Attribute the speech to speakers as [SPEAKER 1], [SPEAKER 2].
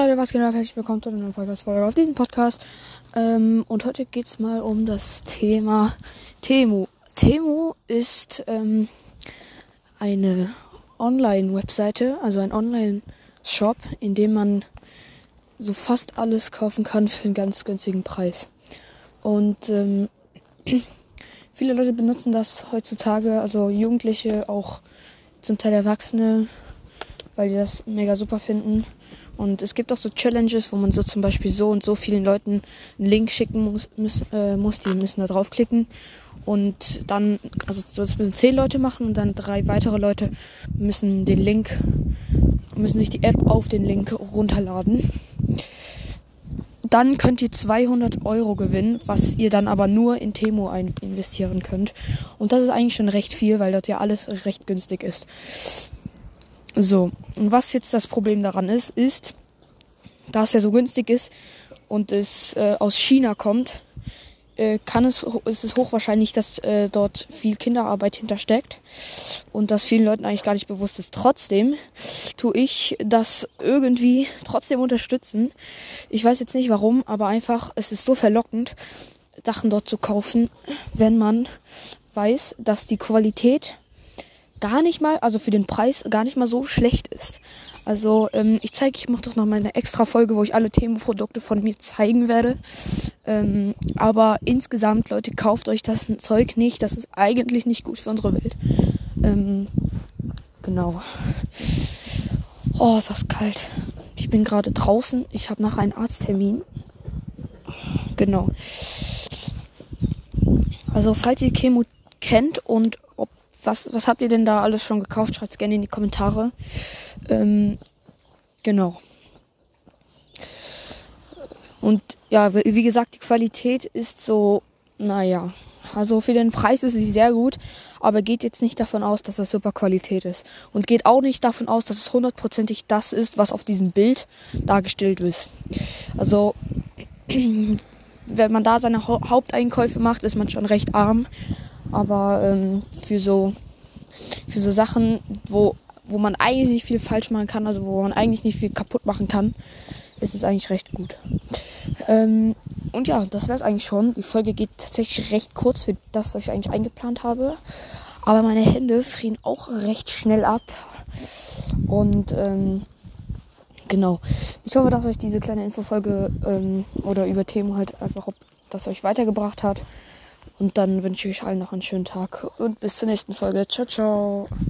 [SPEAKER 1] Leute, was geht ab? Herzlich willkommen zu einer neuen Podcast-Folge auf diesem Podcast. Und heute geht's mal um das Thema Temu. Temu ist eine Online-Webseite, also ein Online-Shop, in dem man so fast alles kaufen kann für einen ganz günstigen Preis. Und viele Leute benutzen das heutzutage, also Jugendliche, auch zum Teil Erwachsene, weil die das mega super finden. Und es gibt auch so Challenges, wo man so zum Beispiel so und so vielen Leuten einen Link schicken muss, die müssen da draufklicken. Und dann, also das müssen 10 Leute machen und dann 3 weitere Leute müssen sich die App auf den Link runterladen. Dann könnt ihr 200 € gewinnen, was ihr dann aber nur in Temu investieren könnt. Und das ist eigentlich schon recht viel, weil dort ja alles recht günstig ist. So, und was jetzt das Problem daran ist, da es ja so günstig ist und es aus China kommt, ist es hochwahrscheinlich, dass dort viel Kinderarbeit hintersteckt und das vielen Leuten eigentlich gar nicht bewusst ist. Trotzdem tue ich das irgendwie trotzdem unterstützen. Ich weiß jetzt nicht warum, aber einfach, es ist so verlockend, Sachen dort zu kaufen, wenn man weiß, dass die Qualität gar nicht mal, also für den Preis gar nicht mal so schlecht ist. Also ich mache doch noch mal eine extra Folge, wo ich alle Temu-Produkte von mir zeigen werde. Aber insgesamt, Leute, kauft euch das Zeug nicht. Das ist eigentlich nicht gut für unsere Welt. Genau. Oh, ist das kalt. Ich bin gerade draußen. Ich habe nachher einen Arzttermin. Genau. Also falls ihr Temu kennt und was habt ihr denn da alles schon gekauft? Schreibt es gerne in die Kommentare. Genau. Und ja, wie gesagt, die Qualität ist so, naja. Also für den Preis ist sie sehr gut, aber geht jetzt nicht davon aus, dass das super Qualität ist. Und geht auch nicht davon aus, dass es 100%ig das ist, was auf diesem Bild dargestellt ist. Also, wenn man da seine Haupteinkäufe macht, ist man schon recht arm. Aber für so Sachen, wo man eigentlich nicht viel falsch machen kann, also wo man eigentlich nicht viel kaputt machen kann, ist es eigentlich recht gut. Und ja, das wäre es eigentlich schon. Die Folge geht tatsächlich recht kurz für das, was ich eigentlich eingeplant habe. Aber meine Hände frieren auch recht schnell ab. Und genau. Ich hoffe, dass euch diese kleine Infofolge oder über Themen halt einfach, ob das euch weitergebracht hat. Und dann wünsche ich euch allen noch einen schönen Tag und bis zur nächsten Folge. Ciao, ciao.